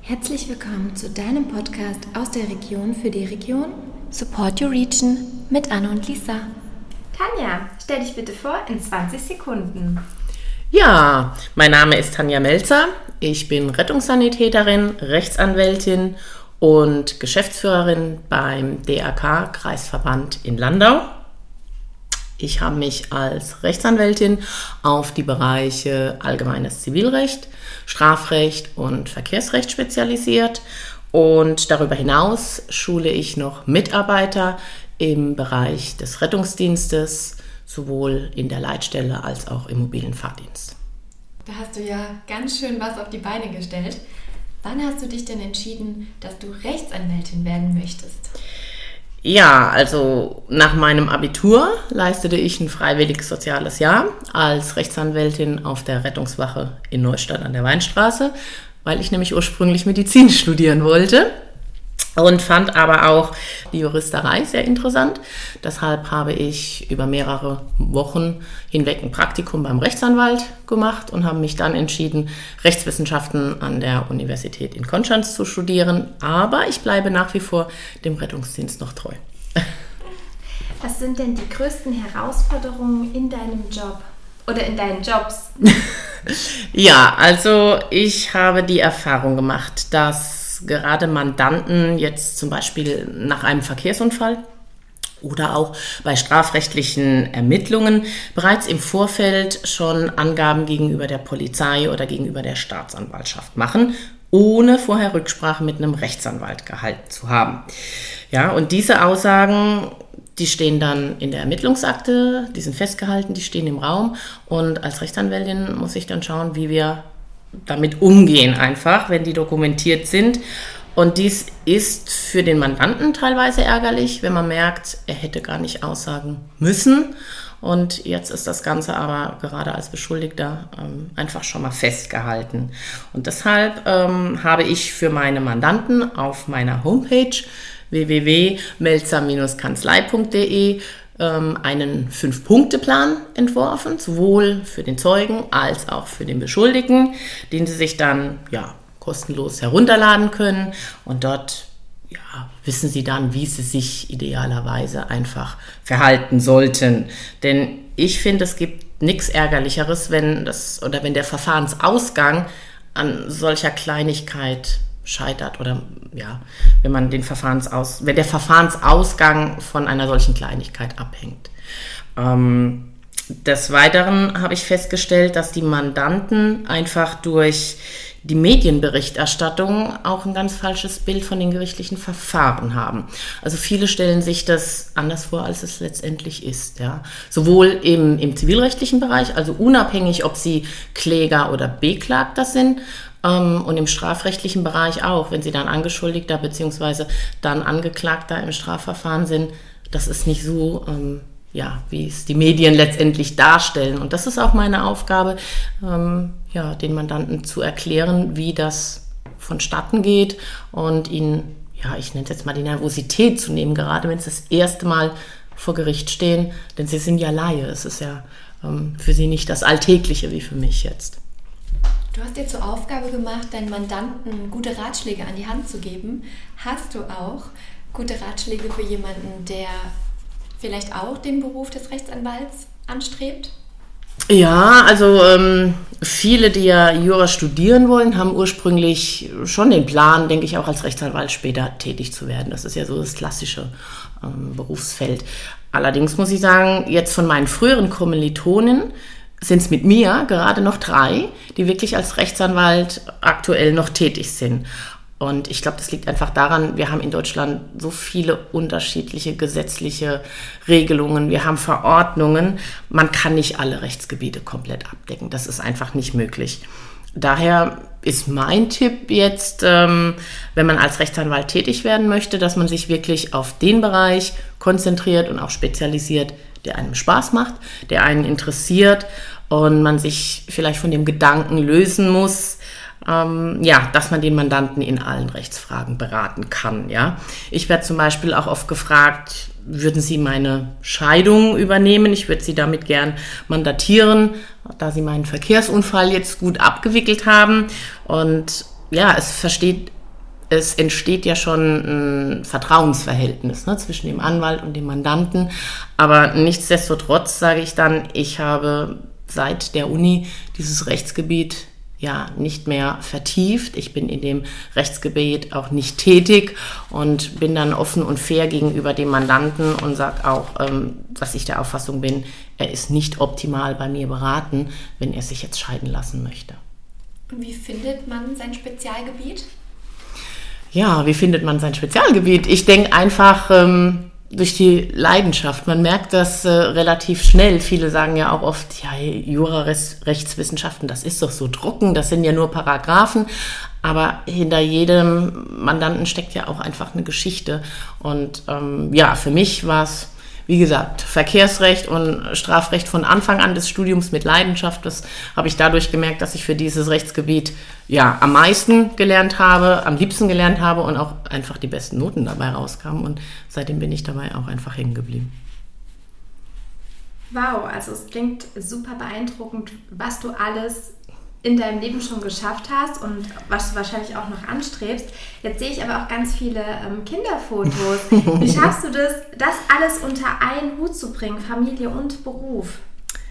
Herzlich willkommen zu deinem Podcast aus der Region für die Region Support Your Region mit Anne und Lisa. Tanja, stell dich bitte vor in 20 Sekunden. Ja, mein Name ist Tanja Melzer. Ich bin Rettungssanitäterin, Rechtsanwältin und Geschäftsführerin beim DRK Kreisverband in Landau. Ich habe mich als Rechtsanwältin auf die Bereiche Allgemeines Zivilrecht, Strafrecht und Verkehrsrecht spezialisiert und darüber hinaus schule ich noch Mitarbeiter im Bereich des Rettungsdienstes, sowohl in der Leitstelle als auch im mobilen Fahrdienst. Da hast du ja ganz schön was auf die Beine gestellt. Wann hast du dich denn entschieden, dass du Rechtsanwältin werden möchtest? Ja, also nach meinem Abitur leistete ich ein freiwilliges soziales Jahr als Rechtsanwältin auf der Rettungswache in Neustadt an der Weinstraße, weil ich nämlich ursprünglich Medizin studieren wollte und fand aber auch die Juristerei sehr interessant. Deshalb habe ich über mehrere Wochen hinweg ein Praktikum beim Rechtsanwalt gemacht und habe mich dann entschieden, Rechtswissenschaften an der Universität in Konstanz zu studieren. Aber ich bleibe nach wie vor dem Rettungsdienst noch treu. Was sind denn die größten Herausforderungen in deinem Job oder in deinen Jobs? Ja, also ich habe die Erfahrung gemacht, dass gerade Mandanten jetzt zum Beispiel nach einem Verkehrsunfall oder auch bei strafrechtlichen Ermittlungen bereits im Vorfeld schon Angaben gegenüber der Polizei oder gegenüber der Staatsanwaltschaft machen, ohne vorher Rücksprache mit einem Rechtsanwalt gehalten zu haben. Ja, und diese Aussagen, die stehen dann in der Ermittlungsakte, die sind festgehalten, die stehen im Raum und als Rechtsanwältin muss ich dann schauen, wie wir damit umgehen einfach, wenn die dokumentiert sind. Und dies ist für den Mandanten teilweise ärgerlich, wenn man merkt, er hätte gar nicht aussagen müssen. Und jetzt ist das Ganze aber gerade als Beschuldigter einfach schon mal festgehalten. Und deshalb habe ich für meine Mandanten auf meiner Homepage www.melzer-kanzlei.de einen 5-Punkte-Plan entworfen, sowohl für den Zeugen als auch für den Beschuldigten, den sie sich dann kostenlos herunterladen können und dort wissen sie dann, wie sie sich idealerweise einfach verhalten sollten. Denn ich finde, es gibt nichts Ärgerlicheres, wenn der Verfahrensausgang an solcher Kleinigkeit scheitert oder wenn der Verfahrensausgang von einer solchen Kleinigkeit abhängt. Des Weiteren habe ich festgestellt, dass die Mandanten einfach durch die Medienberichterstattung auch ein ganz falsches Bild von den gerichtlichen Verfahren haben. Also viele stellen sich das anders vor, als es letztendlich ist. Ja. Sowohl im zivilrechtlichen Bereich, also unabhängig, ob sie Kläger oder Beklagter sind, und im strafrechtlichen Bereich auch, wenn sie dann Angeschuldigter bzw. dann Angeklagter im Strafverfahren sind, das ist nicht so, wie es die Medien letztendlich darstellen. Und das ist auch meine Aufgabe, den Mandanten zu erklären, wie das vonstatten geht und ihnen, ich nenne es jetzt mal die Nervosität zu nehmen, gerade wenn sie das erste Mal vor Gericht stehen, denn sie sind ja Laie. Es ist ja für sie nicht das Alltägliche wie für mich jetzt. Du hast dir zur Aufgabe gemacht, deinen Mandanten gute Ratschläge an die Hand zu geben. Hast du auch gute Ratschläge für jemanden, der vielleicht auch den Beruf des Rechtsanwalts anstrebt? Ja, also viele, die ja Jura studieren wollen, haben ursprünglich schon den Plan, denke ich, auch als Rechtsanwalt später tätig zu werden. Das ist ja so das klassische Berufsfeld. Allerdings muss ich sagen, jetzt von meinen früheren Kommilitonen sind es mit mir gerade noch 3, die wirklich als Rechtsanwalt aktuell noch tätig sind. Und ich glaube, das liegt einfach daran, wir haben in Deutschland so viele unterschiedliche gesetzliche Regelungen, wir haben Verordnungen, man kann nicht alle Rechtsgebiete komplett abdecken, das ist einfach nicht möglich. Daher ist mein Tipp jetzt, wenn man als Rechtsanwalt tätig werden möchte, dass man sich wirklich auf den Bereich konzentriert und auch spezialisiert, der einem Spaß macht, der einen interessiert und man sich vielleicht von dem Gedanken lösen muss, dass man den Mandanten in allen Rechtsfragen beraten kann. Ja? Ich werde zum Beispiel auch oft gefragt, würden Sie meine Scheidung übernehmen? Ich würde Sie damit gern mandatieren, da Sie meinen Verkehrsunfall jetzt gut abgewickelt haben. Und ja, es es entsteht ja schon ein Vertrauensverhältnis, ne, zwischen dem Anwalt und dem Mandanten. Aber nichtsdestotrotz sage ich dann, ich habe seit der Uni dieses Rechtsgebiet ja nicht mehr vertieft. Ich bin in dem Rechtsgebiet auch nicht tätig und bin dann offen und fair gegenüber dem Mandanten und sage auch, dass ich der Auffassung bin, er ist nicht optimal bei mir beraten, wenn er sich jetzt scheiden lassen möchte. Und wie findet man sein Spezialgebiet? Ja, wie findet man sein Spezialgebiet? Ich denke einfach durch die Leidenschaft. Man merkt das relativ schnell. Viele sagen ja auch oft, ja, Jura, Rechtswissenschaften, das ist doch so trocken, das sind ja nur Paragraphen. Aber hinter jedem Mandanten steckt ja auch einfach eine Geschichte. Und ja, für mich war es, wie gesagt, Verkehrsrecht und Strafrecht von Anfang an des Studiums mit Leidenschaft. Das habe ich dadurch gemerkt, dass ich für dieses Rechtsgebiet ja am meisten gelernt habe, am liebsten gelernt habe und auch einfach die besten Noten dabei rauskamen. Und seitdem bin ich dabei auch einfach hängen geblieben. Wow, also es klingt super beeindruckend, was du alles in deinem Leben schon geschafft hast und was du wahrscheinlich auch noch anstrebst. Jetzt sehe ich aber auch ganz viele Kinderfotos. Wie schaffst du das alles unter einen Hut zu bringen, Familie und Beruf?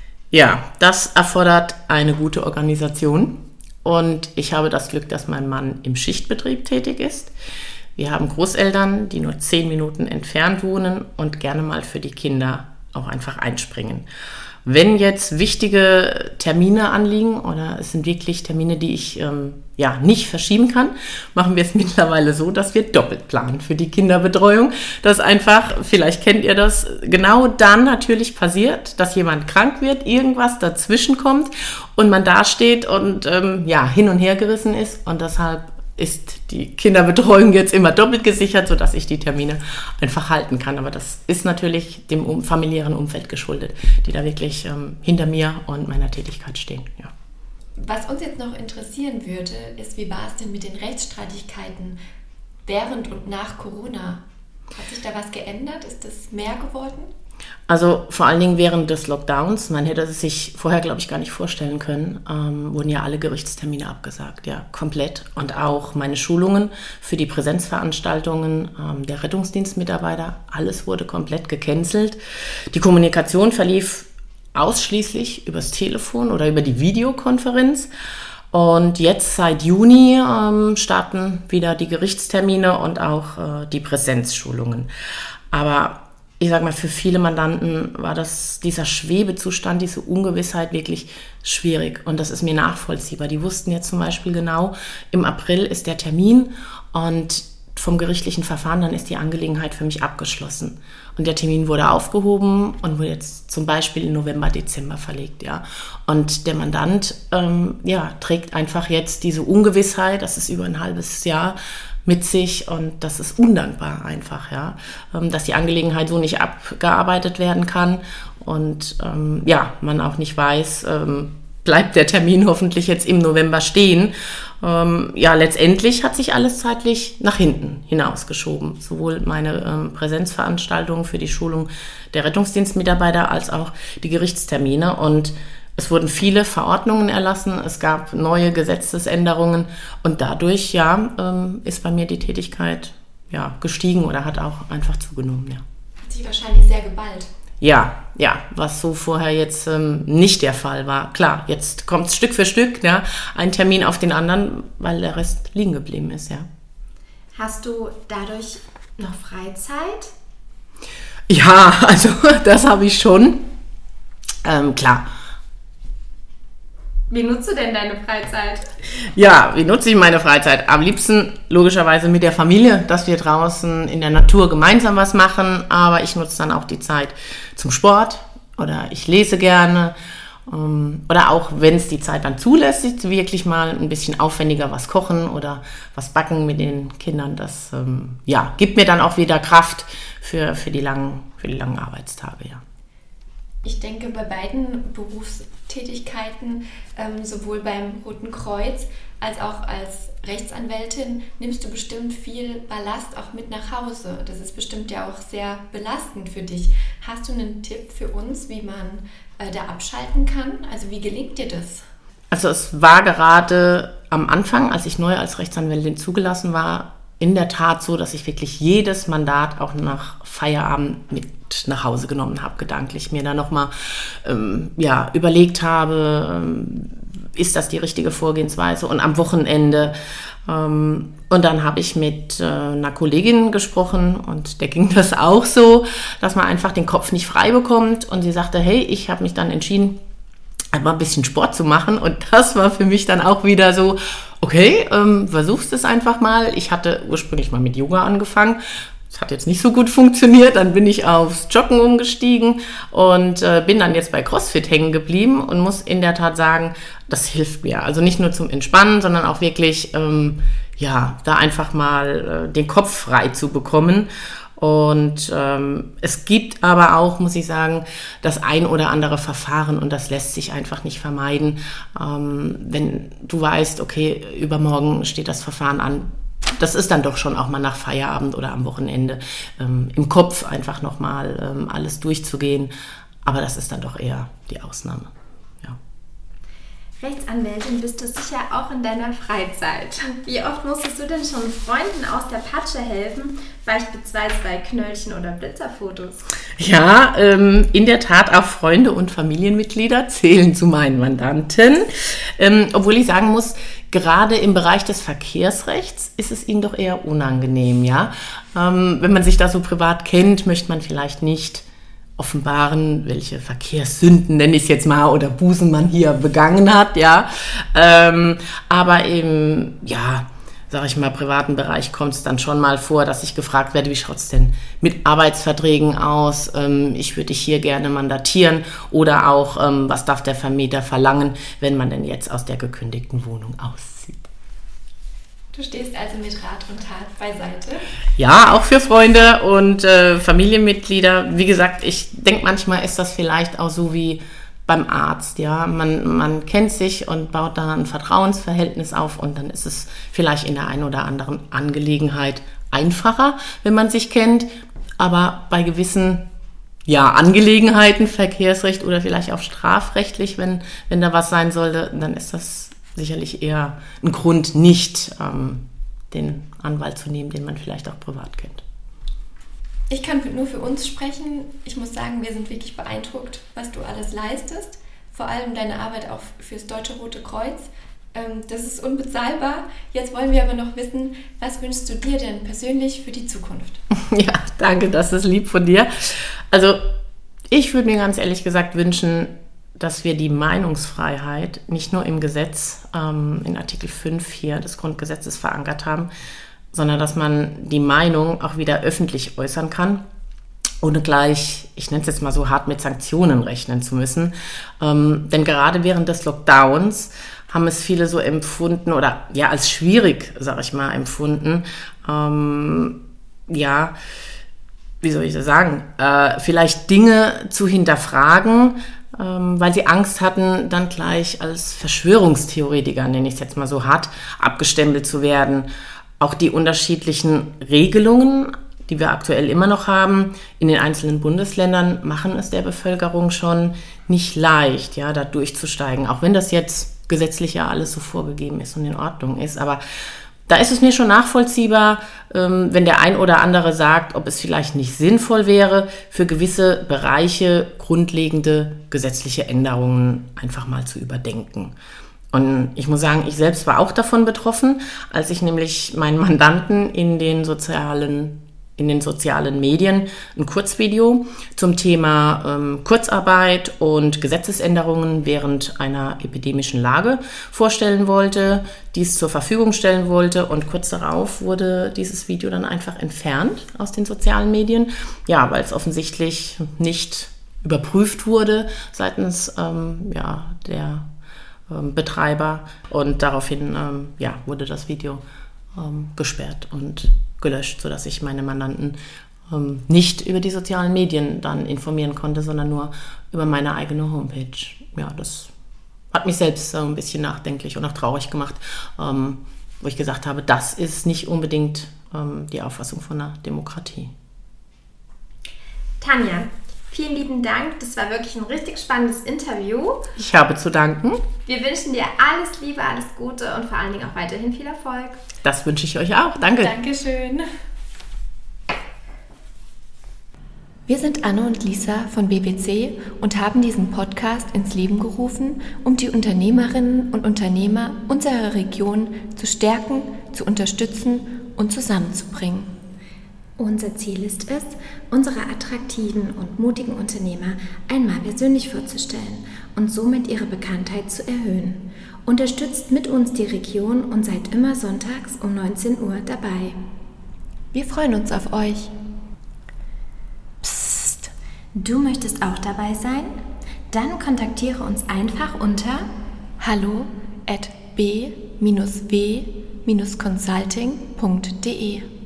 Ja, das erfordert eine gute Organisation und ich habe das Glück, dass mein Mann im Schichtbetrieb tätig ist. Wir haben Großeltern, die nur 10 Minuten entfernt wohnen und gerne mal für die Kinder auch einfach einspringen. Wenn jetzt wichtige Termine anliegen oder es sind wirklich Termine, die ich nicht verschieben kann, machen wir es mittlerweile so, dass wir doppelt planen für die Kinderbetreuung. Das einfach, vielleicht kennt ihr das, genau dann natürlich passiert, dass jemand krank wird, irgendwas dazwischen kommt und man dasteht und hin und her gerissen ist und deshalb ist die Kinderbetreuung jetzt immer doppelt gesichert, sodass ich die Termine einfach halten kann. Aber das ist natürlich dem familiären Umfeld geschuldet, die da wirklich hinter mir und meiner Tätigkeit stehen. Ja. Was uns jetzt noch interessieren würde, ist, wie war es denn mit den Rechtsstreitigkeiten während und nach Corona? Hat sich da was geändert? Ist das mehr geworden? Also vor allen Dingen während des Lockdowns, man hätte es sich vorher, glaube ich, gar nicht vorstellen können, wurden ja alle Gerichtstermine abgesagt, ja, komplett. Und auch meine Schulungen für die Präsenzveranstaltungen der Rettungsdienstmitarbeiter, alles wurde komplett gecancelt. Die Kommunikation verlief ausschließlich übers Telefon oder über die Videokonferenz. Und jetzt seit Juni starten wieder die Gerichtstermine und auch die Präsenzschulungen. Aber ich sag mal, für viele Mandanten war dieser Schwebezustand, diese Ungewissheit wirklich schwierig. Und das ist mir nachvollziehbar. Die wussten jetzt zum Beispiel genau, im April ist der Termin und vom gerichtlichen Verfahren, dann ist die Angelegenheit für mich abgeschlossen. Und der Termin wurde aufgehoben und wurde jetzt zum Beispiel in November, Dezember verlegt, ja. Und der Mandant, trägt einfach jetzt diese Ungewissheit, das ist über ein halbes Jahr, mit sich und das ist undankbar einfach, ja, dass die Angelegenheit so nicht abgearbeitet werden kann und man auch nicht weiß, bleibt der Termin hoffentlich jetzt im November stehen. Letztendlich hat sich alles zeitlich nach hinten hinausgeschoben, sowohl meine Präsenzveranstaltungen für die Schulung der Rettungsdienstmitarbeiter als auch die Gerichtstermine und es wurden viele Verordnungen erlassen, es gab neue Gesetzesänderungen und dadurch ist bei mir die Tätigkeit gestiegen oder hat auch einfach zugenommen. Ja. Hat sich wahrscheinlich sehr geballt. Ja, was so vorher jetzt nicht der Fall war. Klar, jetzt kommt es Stück für Stück, ja, ein Termin auf den anderen, weil der Rest liegen geblieben ist, ja. Hast du dadurch noch Freizeit? Ja, also das habe ich schon. Klar. Wie nutzt du denn deine Freizeit? Ja, wie nutze ich meine Freizeit? Am liebsten logischerweise mit der Familie, dass wir draußen in der Natur gemeinsam was machen. Aber ich nutze dann auch die Zeit zum Sport oder ich lese gerne. Oder auch, wenn es die Zeit dann zulässt, wirklich mal ein bisschen aufwendiger was kochen oder was backen mit den Kindern. Das gibt mir dann auch wieder Kraft für die langen Arbeitstage, ja. Ich denke, bei beiden Berufstätigkeiten, sowohl beim Roten Kreuz als auch als Rechtsanwältin, nimmst du bestimmt viel Ballast auch mit nach Hause. Das ist bestimmt ja auch sehr belastend für dich. Hast du einen Tipp für uns, wie man da abschalten kann? Also wie gelingt dir das? Also es war gerade am Anfang, als ich neu als Rechtsanwältin zugelassen war, in der Tat so, dass ich wirklich jedes Mandat auch nach Feierabend mit nach Hause genommen habe, gedanklich mir da nochmal überlegt habe, ist das die richtige Vorgehensweise, und am Wochenende. Und dann habe ich mit einer Kollegin gesprochen, und der ging das auch so, dass man einfach den Kopf nicht frei bekommt, und sie sagte, hey, ich habe mich dann entschieden, einmal ein bisschen Sport zu machen, und das war für mich dann auch wieder so, okay, versuchst es einfach mal. Ich hatte ursprünglich mal mit Yoga angefangen. Das hat jetzt nicht so gut funktioniert. Dann bin ich aufs Joggen umgestiegen und bin dann jetzt bei CrossFit hängen geblieben und muss in der Tat sagen, das hilft mir. Also nicht nur zum Entspannen, sondern auch wirklich, da einfach mal den Kopf frei zu bekommen. Und es gibt aber auch, muss ich sagen, das ein oder andere Verfahren, und das lässt sich einfach nicht vermeiden. Wenn du weißt, okay, übermorgen steht das Verfahren an, das ist dann doch schon auch mal nach Feierabend oder am Wochenende im Kopf einfach nochmal alles durchzugehen. Aber das ist dann doch eher die Ausnahme. Ja. Rechtsanwältin bist du sicher auch in deiner Freizeit. Wie oft musstest du denn schon Freunden aus der Patsche helfen, beispielsweise bei Knöllchen- oder Blitzerfotos? Ja, in der Tat auch Freunde und Familienmitglieder zählen zu meinen Mandanten. Obwohl ich sagen muss, gerade im Bereich des Verkehrsrechts ist es ihnen doch eher unangenehm, ja. Wenn man sich da so privat kennt, möchte man vielleicht nicht offenbaren, welche Verkehrssünden, nenne ich es jetzt mal, oder Bußen man hier begangen hat, ja. Aber im, sag ich mal, privaten Bereich kommt es dann schon mal vor, dass ich gefragt werde, wie schaut es denn mit Arbeitsverträgen aus? Ich würde dich hier gerne mandatieren, oder auch, was darf der Vermieter verlangen, wenn man denn jetzt aus der gekündigten Wohnung auszieht? Du stehst also mit Rat und Tat beiseite? Ja, auch für Freunde und Familienmitglieder. Wie gesagt, ich denke, manchmal ist das vielleicht auch so wie beim Arzt, ja. Man kennt sich und baut da ein Vertrauensverhältnis auf, und dann ist es vielleicht in der einen oder anderen Angelegenheit einfacher, wenn man sich kennt. Aber bei gewissen Angelegenheiten, Verkehrsrecht oder vielleicht auch strafrechtlich, wenn da was sein sollte, dann ist das sicherlich eher ein Grund, nicht den Anwalt zu nehmen, den man vielleicht auch privat kennt. Ich kann nur für uns sprechen. Ich muss sagen, wir sind wirklich beeindruckt, was du alles leistest. Vor allem deine Arbeit auch fürs Deutsche Rote Kreuz. Das ist unbezahlbar. Jetzt wollen wir aber noch wissen, was wünschst du dir denn persönlich für die Zukunft? Ja, danke, das ist lieb von dir. Also ich würde mir ganz ehrlich gesagt wünschen, dass wir die Meinungsfreiheit nicht nur im Gesetz, in Artikel 5 hier des Grundgesetzes verankert haben, sondern dass man die Meinung auch wieder öffentlich äußern kann, ohne gleich, ich nenne es jetzt mal so hart, mit Sanktionen rechnen zu müssen. Denn gerade während des Lockdowns haben es viele so empfunden oder als schwierig, sage ich mal, empfunden. Wie soll ich das sagen? Vielleicht Dinge zu hinterfragen, weil sie Angst hatten, dann gleich als Verschwörungstheoretiker, nenne ich es jetzt mal so hart, abgestempelt zu werden. Auch die unterschiedlichen Regelungen, die wir aktuell immer noch haben, in den einzelnen Bundesländern, machen es der Bevölkerung schon nicht leicht, da durchzusteigen. Auch wenn das jetzt gesetzlich ja alles so vorgegeben ist und in Ordnung ist. Aber da ist es mir schon nachvollziehbar, wenn der ein oder andere sagt, ob es vielleicht nicht sinnvoll wäre, für gewisse Bereiche grundlegende gesetzliche Änderungen einfach mal zu überdenken. Und ich muss sagen, ich selbst war auch davon betroffen, als ich nämlich meinen Mandanten in den sozialen Medien ein Kurzvideo zum Thema Kurzarbeit und Gesetzesänderungen während einer epidemischen Lage vorstellen wollte, dies zur Verfügung stellen wollte, und kurz darauf wurde dieses Video dann einfach entfernt aus den sozialen Medien, weil es offensichtlich nicht überprüft wurde seitens der Betreiber, und daraufhin wurde das Video gesperrt und gelöscht, sodass ich meine Mandanten nicht über die sozialen Medien dann informieren konnte, sondern nur über meine eigene Homepage. Ja, das hat mich selbst ein bisschen nachdenklich und auch traurig gemacht, wo ich gesagt habe, das ist nicht unbedingt die Auffassung von einer Demokratie. Tanja, Vielen lieben Dank. Das war wirklich ein richtig spannendes Interview. Ich habe zu danken. Wir wünschen dir alles Liebe, alles Gute und vor allen Dingen auch weiterhin viel Erfolg. Das wünsche ich euch auch. Danke. Dankeschön. Wir sind Anne und Lisa von BBC und haben diesen Podcast ins Leben gerufen, um die Unternehmerinnen und Unternehmer unserer Region zu stärken, zu unterstützen und zusammenzubringen. Unser Ziel ist es, unsere attraktiven und mutigen Unternehmer einmal persönlich vorzustellen und somit ihre Bekanntheit zu erhöhen. Unterstützt mit uns die Region und seid immer sonntags um 19 Uhr dabei. Wir freuen uns auf euch. Psst, du möchtest auch dabei sein? Dann kontaktiere uns einfach unter hallo@b-w-consulting.de.